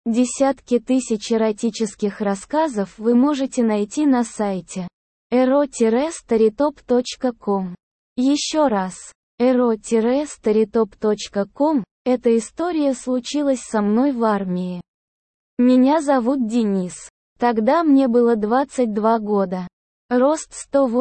Десятки тысяч эротических рассказов вы можете найти на сайте ero-storytop.com. Еще раз, ero-storytop.com. Эта история случилась со мной в армии. Меня зовут Денис. Тогда мне было 22 года. Рост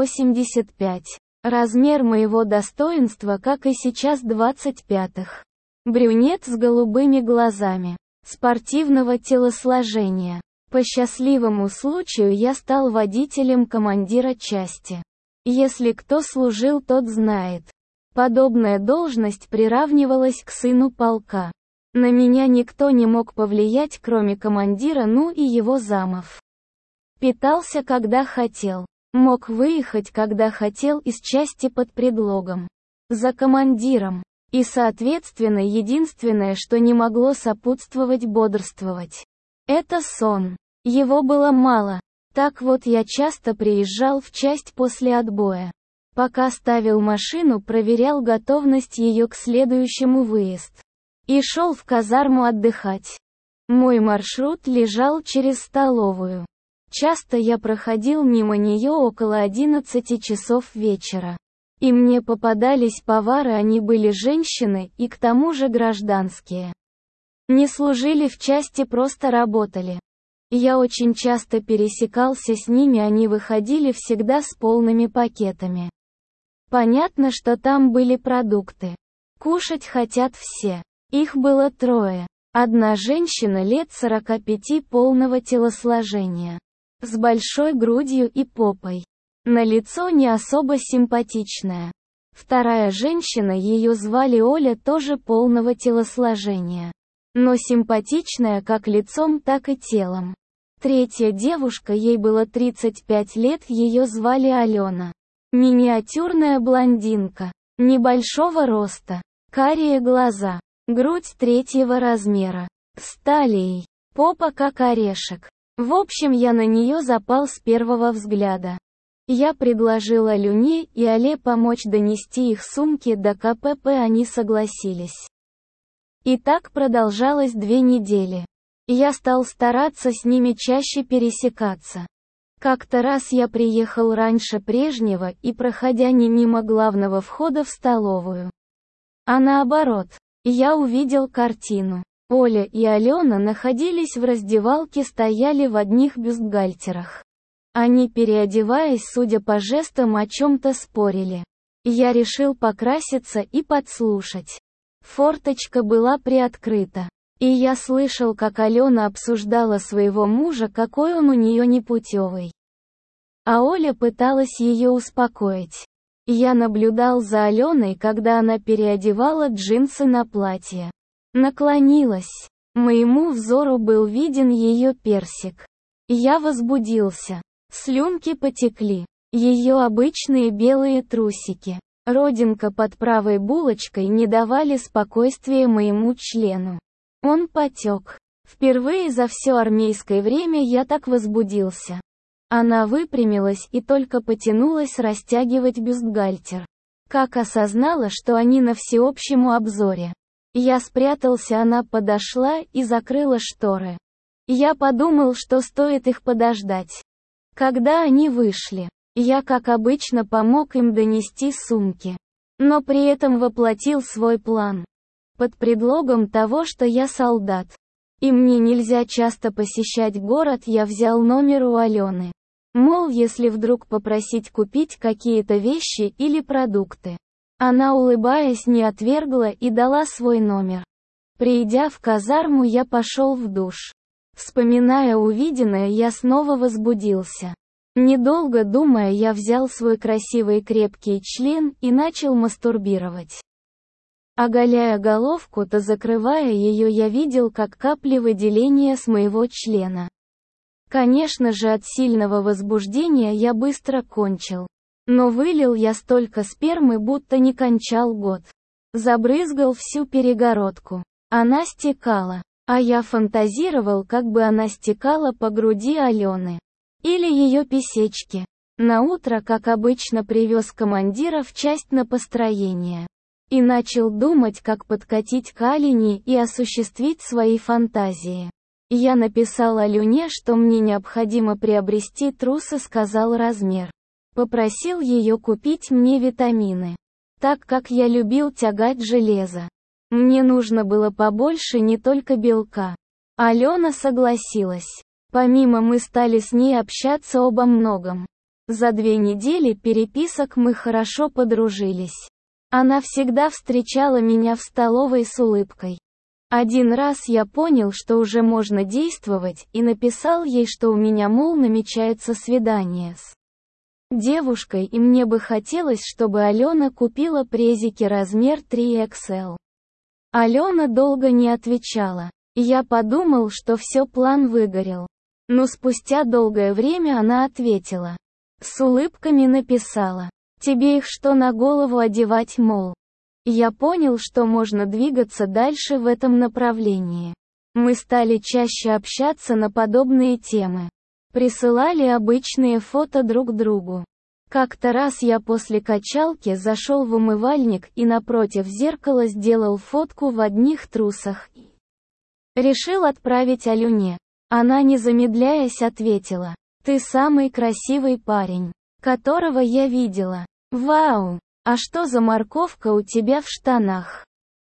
185. Размер моего достоинства, как и сейчас, 25-х. Брюнет с голубыми глазами. Спортивного телосложения. По счастливому случаю я стал водителем командира части. Если кто служил, тот знает. Подобная должность приравнивалась к сыну полка. На меня никто не мог повлиять, кроме командира, ну и его замов. Питался, когда хотел. Мог выехать, когда хотел, из части под предлогом. За командиром. И, соответственно, единственное, что не могло сопутствовать бодрствовать. Это сон. Его было мало. Так вот, я часто приезжал в часть после отбоя. Пока ставил машину, проверял готовность ее к следующему выезд. И шел в казарму отдыхать. Мой маршрут лежал через столовую. Часто я проходил мимо нее около 11 часов вечера. И мне попадались повары, они были женщины, и к тому же гражданские. Не служили в части, просто работали. Я очень часто пересекался с ними, они выходили всегда с полными пакетами. Понятно, что там были продукты. Кушать хотят все. Их было трое. Одна женщина лет 45 полного телосложения. С большой грудью и попой. На лицо не особо симпатичная. Вторая женщина, ее звали Оля, тоже полного телосложения. Но симпатичная как лицом, так и телом. Третья девушка, ей было 35 лет, ее звали Алена. Миниатюрная блондинка. Небольшого роста. Карие глаза. Грудь третьего размера. С талией. Попа как орешек. В общем, я на нее запал с первого взгляда. Я предложил Алене и Але помочь донести их сумки до КПП, они согласились. И так продолжалось 2 недели. Я стал стараться с ними чаще пересекаться. Как-то раз я приехал раньше прежнего и, проходя не мимо главного входа в столовую, а наоборот, я увидел картину. Оля и Алена находились в раздевалке, стояли в одних бюстгальтерах. Они, переодеваясь, судя по жестам, о чем-то спорили. Я решил покраситься и подслушать. Форточка была приоткрыта. И я слышал, как Алена обсуждала своего мужа, какой он у нее непутевый. А Оля пыталась ее успокоить. Я наблюдал за Аленой, когда она переодевала джинсы на платье. Наклонилась. Моему взору был виден ее персик. Я возбудился. Слюнки потекли. Ее обычные белые трусики, родинка под правой булочкой, не давали спокойствия моему члену. Он потек. Впервые за все армейское время я так возбудился. Она выпрямилась и только потянулась растягивать бюстгальтер. Как осознала, что они на всеобщему обзоре. Я спрятался, она подошла и закрыла шторы. Я подумал, что стоит их подождать. Когда они вышли, я, как обычно, помог им донести сумки. Но при этом воплотил свой план. Под предлогом того, что я солдат. И мне нельзя часто посещать город, я взял номер у Алены. Мол, если вдруг попросить купить какие-то вещи или продукты. Она, улыбаясь, не отвергла и дала свой номер. Придя в казарму, я пошел в душ. Вспоминая увиденное, я снова возбудился. Недолго думая, я взял свой красивый крепкий член и начал мастурбировать. Оголяя головку, то закрывая ее, я видел, как капли выделения с моего члена. Конечно же, от сильного возбуждения я быстро кончил. Но вылил я столько спермы, будто не кончал год. Забрызгал всю перегородку. Она стекала. А я фантазировал, как бы она стекала по груди Алены. Или ее писечки. Наутро, как обычно, привез командира в часть на построение. И начал думать, как подкатить к Алене и осуществить свои фантазии. Я написал Алёне, что мне необходимо приобрести трусы, сказал размер. Попросил ее купить мне витамины. Так как я любил тягать железо. Мне нужно было побольше не только белка. Алена согласилась. Помимо мы стали с ней общаться обо многом. За 2 недели переписок мы хорошо подружились. Она всегда встречала меня в столовой с улыбкой. Один раз я понял, что уже можно действовать, и написал ей, что у меня, мол, намечается свидание с девушкой, и мне бы хотелось, чтобы Алена купила презики размер 3XL. Алена долго не отвечала. Я подумал, что все, план выгорел. Но спустя долгое время она ответила. С улыбками написала. Тебе их что, на голову одевать, мол? Я понял, что можно двигаться дальше в этом направлении. Мы стали чаще общаться на подобные темы. Присылали обычные фото друг другу. Как-то раз я после качалки зашел в умывальник и напротив зеркала сделал фотку в одних трусах. Решил отправить Алёне. Она, не замедляясь, ответила. Ты самый красивый парень, которого я видела. Вау! А что за морковка у тебя в штанах?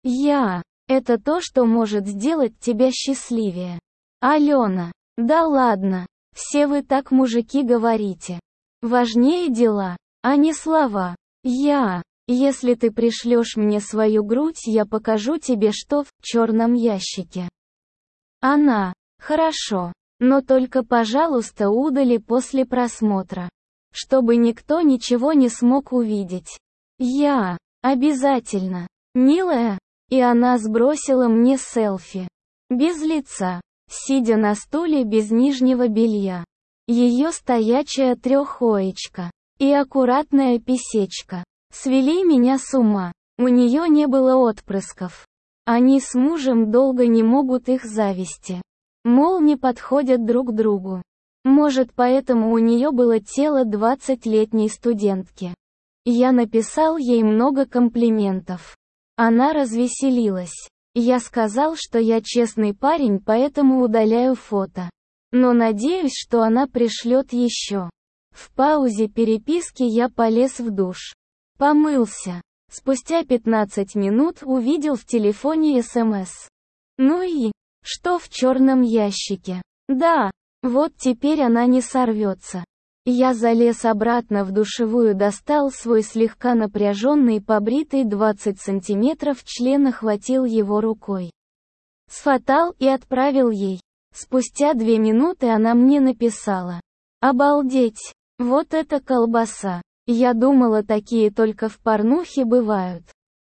Это то, что может сделать тебя счастливее. Алена. Да ладно. Все вы так, мужики, говорите. Важнее дела, а не слова. Если ты пришлешь мне свою грудь, я покажу тебе, что в черном ящике. Она. Хорошо. Но только, пожалуйста, удали после просмотра. Чтобы никто ничего не смог увидеть. Обязательно. Милая. И она сбросила мне селфи. Без лица. Сидя на стуле без нижнего белья. Ее стоячая трехоечка и аккуратная писечка свели меня с ума. У нее не было отпрысков. Они с мужем долго не могут их завести. Мол, не подходят друг другу. Может, поэтому у нее было тело 20-летней студентки. Я написал ей много комплиментов. Она развеселилась. Я сказал, что я честный парень, поэтому удаляю фото. Но надеюсь, что она пришлет еще. В паузе переписки я полез в душ. Помылся. Спустя 15 минут увидел в телефоне СМС. Ну и что в черном ящике? Да, вот теперь она не сорвется. Я залез обратно в душевую, достал свой слегка напряженный побритый 20 сантиметров член, охватил его рукой. Сфотал и отправил ей. Спустя 2 минуты она мне написала. Обалдеть! Вот это колбаса! Я думала, такие только в порнухе бывают.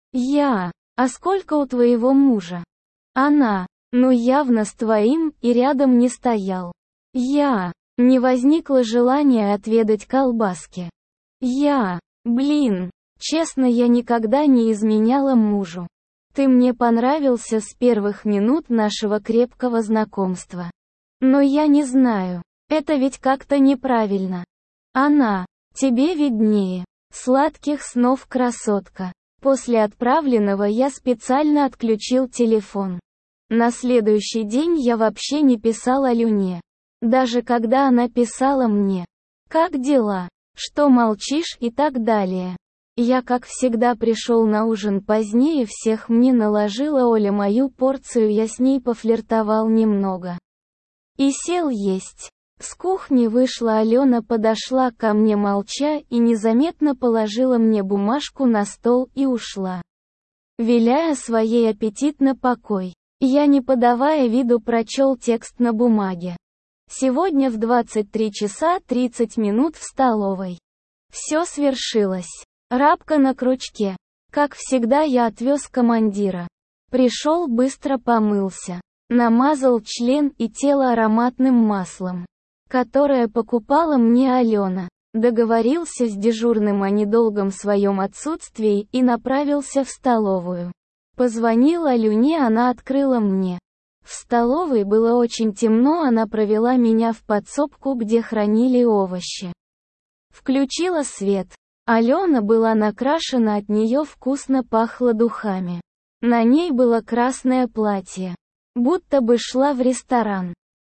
А сколько у твоего мужа? Она. Ну явно с твоим, и рядом не стоял. Не возникло желания отведать колбаски. Честно, я никогда не изменяла мужу. Ты мне понравился с первых минут нашего крепкого знакомства. Но я не знаю, это ведь как-то неправильно. Она. Тебе виднее. Сладких снов, красотка. После отправленного я специально отключил телефон. На следующий день я вообще не писал Алёне. Даже когда она писала мне. Как дела? Что молчишь и так далее. Я, как всегда, пришел на ужин позднее всех, мне наложила Оля мою порцию, я с ней пофлиртовал немного. И сел есть. С кухни вышла Алена, подошла ко мне молча и незаметно положила мне бумажку на стол и ушла. Виляя своей аппетитно покой. Я, не подавая виду, прочел текст на бумаге. Сегодня в 23 часа 30 минут в столовой. Все свершилось. Рабка на крючке. Как всегда, я отвез командира. Пришел, быстро помылся. Намазал член и тело ароматным маслом, которое покупала мне Алена. Договорился с дежурным о недолгом своем отсутствии и направился в столовую. Позвонил Алёне, она открыла мне. В столовой было очень темно, она провела меня в подсобку, где хранили овощи. Включила свет. Алена была накрашена, от нее вкусно пахло духами. На ней было красное платье. Будто бы шла в ресторан.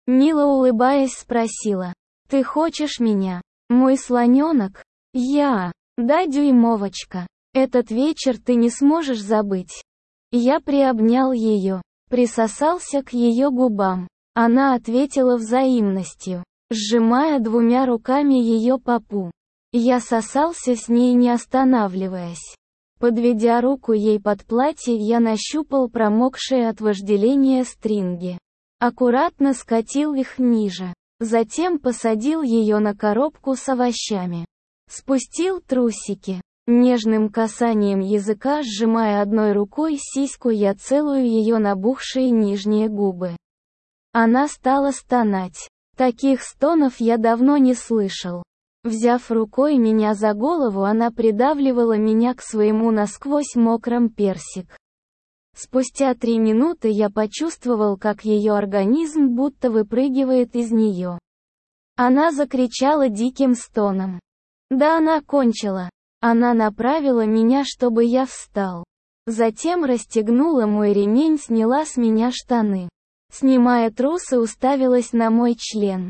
Мило улыбаясь спросила. «Ты хочешь меня? Мой слоненок?» Да, дюймовочка. Этот вечер ты не сможешь забыть. Я приобнял ее, присосался к ее губам. Она ответила взаимностью, сжимая двумя руками ее попу. Я сосался с ней не останавливаясь. Подведя руку ей под платье, я нащупал промокшие от вожделения стринги. Аккуратно скатил их ниже. Затем посадил ее на коробку с овощами. Спустил трусики. Нежным касанием языка, сжимая одной рукой сиську, я целую ее набухшие нижние губы. Она стала стонать. Таких стонов я давно не слышал. Взяв рукой меня за голову, она придавливала меня к своему насквозь мокрым персик. Спустя 3 минуты я почувствовал, как ее организм будто выпрыгивает из нее. Она закричала диким стоном. Да, она кончила. Она направила меня, чтобы я встал. Затем расстегнула мой ремень, сняла с меня штаны. Снимая трусы, уставилась на мой член.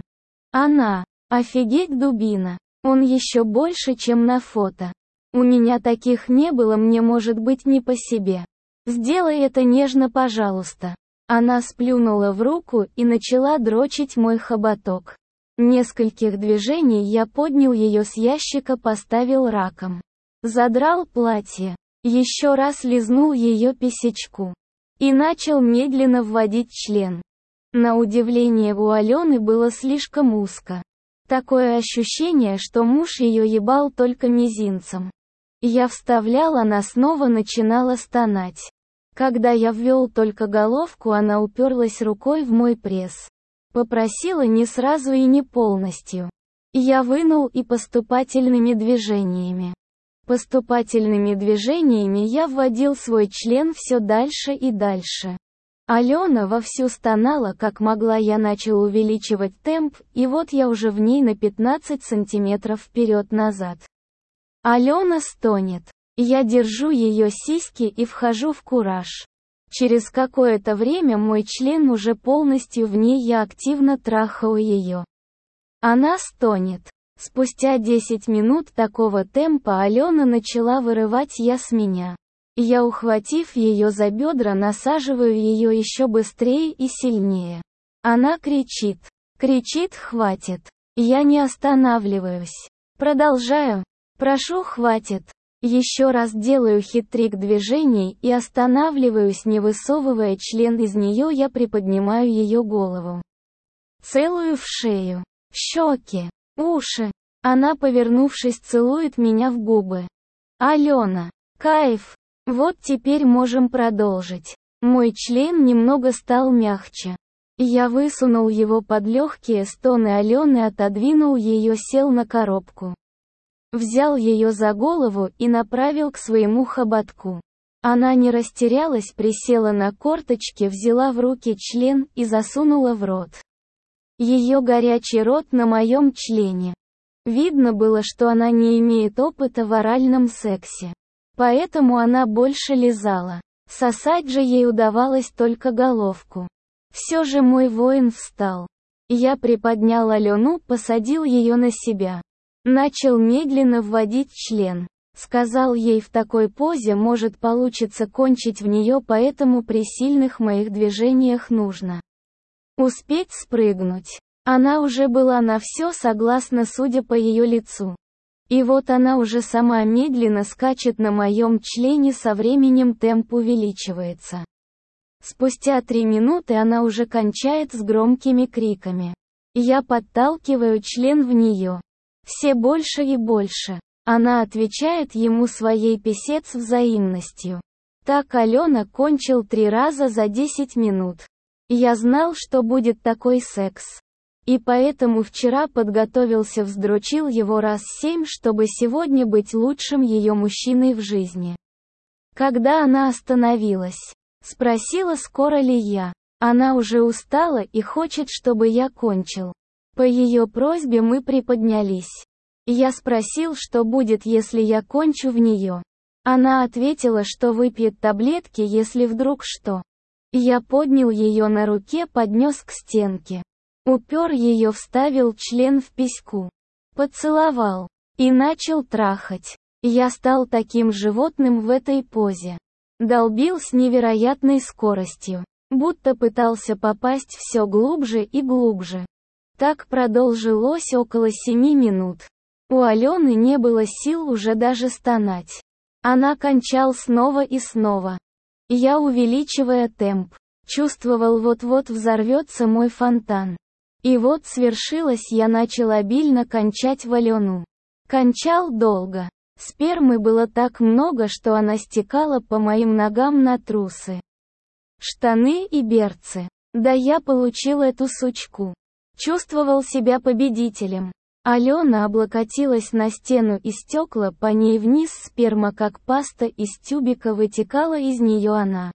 Офигеть, дубина. Он еще больше, чем на фото. У меня таких не было, мне может быть не по себе. Сделай это нежно, пожалуйста. Она сплюнула в руку и начала дрочить мой хоботок. Нескольких движений я поднял ее с ящика, поставил раком. Задрал платье. Еще раз лизнул ее писечку. И начал медленно вводить член. На удивление, у Алены было слишком узко. Такое ощущение, что муж ее ебал только мизинцем. Я вставлял, она снова начинала стонать. Когда я ввел только головку, она уперлась рукой в мой пресс. Попросила не сразу и не полностью. Я вынул и поступательными движениями. Поступательными движениями я вводил свой член все дальше и дальше. Алена вовсю стонала как могла, я начал увеличивать темп, и вот я уже в ней на 15 сантиметров вперед-назад. Алена стонет. Я держу ее сиськи и вхожу в кураж. Через какое-то время мой член уже полностью в ней, я активно трахаю ее. Она стонет. Спустя 10 минут такого темпа Алена начала вырывать с меня. Я, ухватив ее за бедра, насаживаю ее еще быстрее и сильнее. Она кричит. Хватит. Я не останавливаюсь. Продолжаю. Прошу, хватит. Еще раз делаю хитрик движений и останавливаюсь, не высовывая член из нее, я приподнимаю ее голову. Целую в шею, щеки, уши. Она, повернувшись, целует меня в губы. Алена, кайф. Вот теперь можем продолжить. Мой член немного стал мягче. Я высунул его под легкие стоны Алены, отодвинул ее, сел на коробку. Взял ее за голову и направил к своему хоботку. Она не растерялась, присела на корточки, взяла в руки член и засунула в рот. Ее горячий рот на моем члене. Видно было, что она не имеет опыта в оральном сексе. Поэтому она больше лизала. Сосать же ей удавалось только головку. Все же мой воин встал. Я приподнял Алену, посадил ее на себя. Начал медленно вводить член. Сказал ей, в такой позе может получиться кончить в нее, поэтому при сильных моих движениях нужно успеть спрыгнуть. Она уже была на все согласна, судя по ее лицу. И вот она уже сама медленно скачет на моем члене, со временем темп увеличивается. Спустя 3 минуты она уже кончает с громкими криками. Я подталкиваю член в нее. Все больше и больше. Она отвечает ему своей писец взаимностью. Так Алена кончил 3 раза за 10 минут. Я знал, что будет такой секс. И поэтому вчера подготовился, вздрочил его раз 7, чтобы сегодня быть лучшим ее мужчиной в жизни. Когда она остановилась, спросила, скоро ли я. Она уже устала и хочет, чтобы я кончил. По ее просьбе мы приподнялись. Я спросил, что будет, если я кончу в нее. Она ответила, что выпьет таблетки, если вдруг что. Я поднял ее на руке, поднес к стенке. Упер ее, вставил член в письку. Поцеловал. И начал трахать. Я стал таким животным в этой позе. Долбил с невероятной скоростью. Будто пытался попасть все глубже и глубже. Так продолжилось около 7 минут. У Алены не было сил уже даже стонать. Она кончал снова и снова. Я, увеличивая темп, чувствовал, вот-вот взорвется мой фонтан. И вот свершилось, я начал обильно кончать в Алену. Кончал долго. Спермы было так много, что она стекала по моим ногам на трусы, штаны и берцы. Да я получил эту сучку. Чувствовал себя победителем. Алена облокотилась на стену и стекла по ней вниз, сперма как паста из тюбика вытекала из нее, она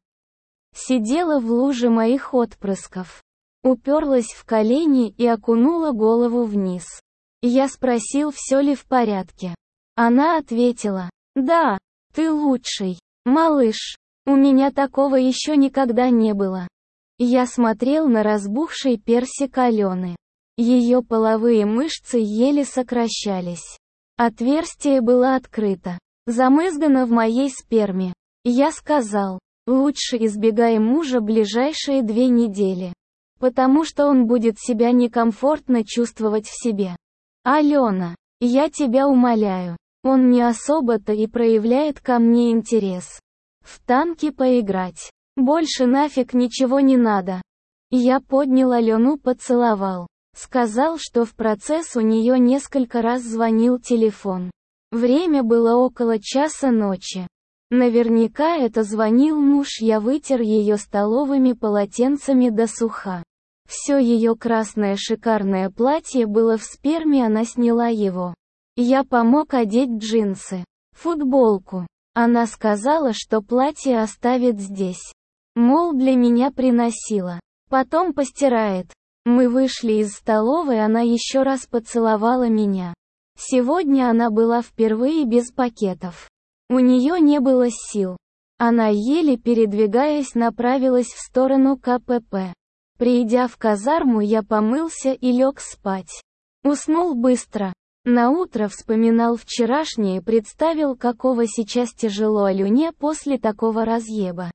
сидела в луже моих отпрысков. Уперлась в колени и окунула голову вниз. Я спросил, все ли в порядке. Она ответила: «Да, ты лучший, малыш. У меня такого еще никогда не было». Я смотрел на разбухший персик Алены. Ее половые мышцы еле сокращались. Отверстие было открыто, замызгано в моей сперме. Я сказал: «Лучше избегай мужа ближайшие 2 недели. Потому что он будет себя некомфортно чувствовать в себе. Алена, я тебя умоляю. Он не особо-то и проявляет ко мне интерес. В танки поиграть. Больше нафиг ничего не надо». Я поднял Алену, поцеловал. Сказал, что в процесс у нее несколько раз звонил телефон. Время было около часа ночи. Наверняка это звонил муж, я вытер ее столовыми полотенцами до суха. Все ее красное шикарное платье было в сперме, она сняла его. Я помог одеть джинсы, футболку. Она сказала, что платье оставит здесь. Мол, для меня приносила. Потом постирает. Мы вышли из столовой, она еще раз поцеловала меня. Сегодня она была впервые без пакетов. У нее не было сил. Она, еле передвигаясь, направилась в сторону КПП. Придя в казарму, я помылся и лег спать. Уснул быстро. Наутро вспоминал вчерашнее, представил, какого сейчас тяжело Алене после такого разъеба.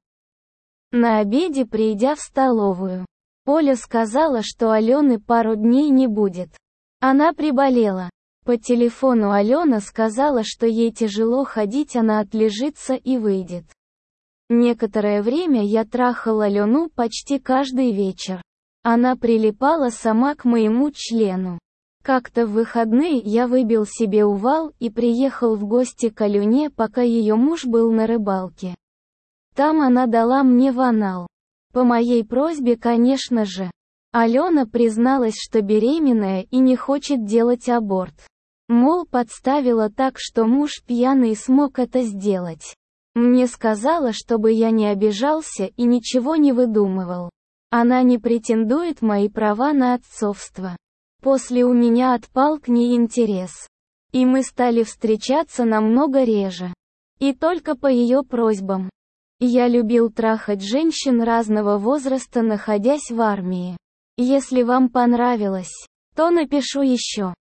На обеде, придя в столовую, Оля сказала, что Алены пару дней не будет. Она приболела. По телефону Алена сказала, что ей тяжело ходить, она отлежится и выйдет. Некоторое время я трахал Алену почти каждый вечер. Она прилипала сама к моему члену. Как-то в выходные я выбил себе увал и приехал в гости к Алене, пока ее муж был на рыбалке. Там она дала мне в анал. По моей просьбе, конечно же. Алена призналась, что беременная и не хочет делать аборт. Мол, подставила так, что муж пьяный смог это сделать. Мне сказала, чтобы я не обижался и ничего не выдумывал. Она не претендует мои права на отцовство. После у меня отпал к ней интерес. И мы стали встречаться намного реже. И только по ее просьбам. Я любил трахать женщин разного возраста, находясь в армии. Если вам понравилось, то напишу еще.